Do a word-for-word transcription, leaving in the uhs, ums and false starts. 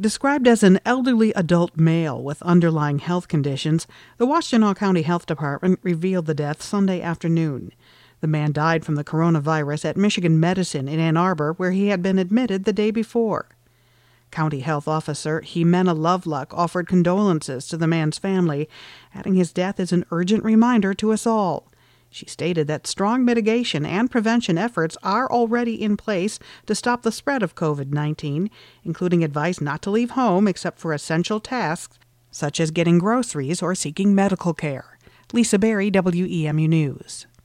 Described as an elderly adult male with underlying health conditions, the Washtenaw County Health Department revealed the death Sunday afternoon. The man died from the coronavirus at Michigan Medicine in Ann Arbor, where he had been admitted the day before. County Health Officer Jimena Loveluck offered condolences to the man's family, adding his death is an urgent reminder to us all. She stated that strong mitigation and prevention efforts are already in place to stop the spread of covid nineteen, including advice not to leave home except for essential tasks, such as getting groceries or seeking medical care. Lisa Berry, W E M U News.